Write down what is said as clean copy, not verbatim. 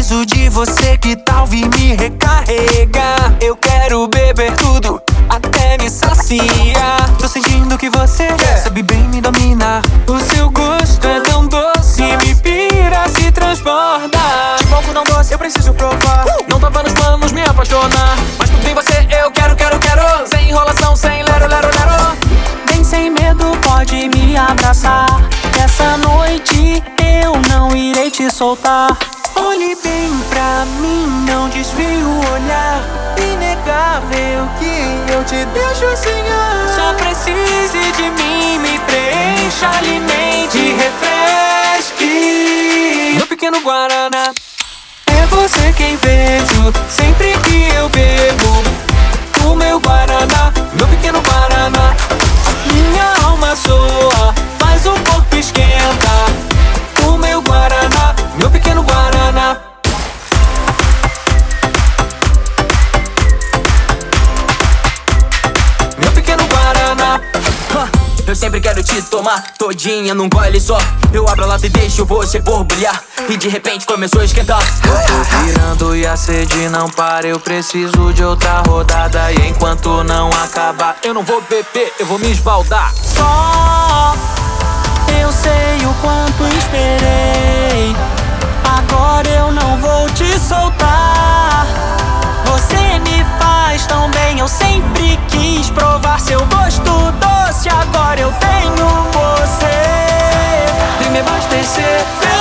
preciso de você, que tal vir me recarregar? Eu quero beber tudo até me saciar. Tô sentindo que você sabe bem me dominar. O seu gosto é tão doce, me pira, se transborda. De pouco não doce, eu preciso provar. Não tava nos planos me apaixonar, mas tudo em você eu quero. Sem enrolação, sem lero. Vem sem medo, pode me abraçar. Essa noite eu não irei te soltar. Olhe bem pra mim, não desvie o olhar. Inegável que eu te deixo sem ar. Só precise de mim, me preencha, alimente, refresque. Meu pequeno Guaraná, é você quem vejo sempre que eu bebo. O meu Guaraná, meu pequeno Guaraná. Minha alma soa, faz o corpo esquenta. O meu Guaraná, meu pequeno Guaraná. Meu pequeno Guaraná. Eu sempre quero te tomar todinha num gole só. Eu abro a lata e deixo você borbulhar, e de repente começou a esquentar. Eu tô pirando e a sede não para. Eu preciso de outra rodada, e enquanto não acabar, Eu não vou beber, eu vou me esbaldar. Só eu sei o quanto esperei. Agora eu não vou te soltar. Você me faz tão bem, eu sempre quis provar seu gosto doce. Agora eu tenho você. vem me abastecer.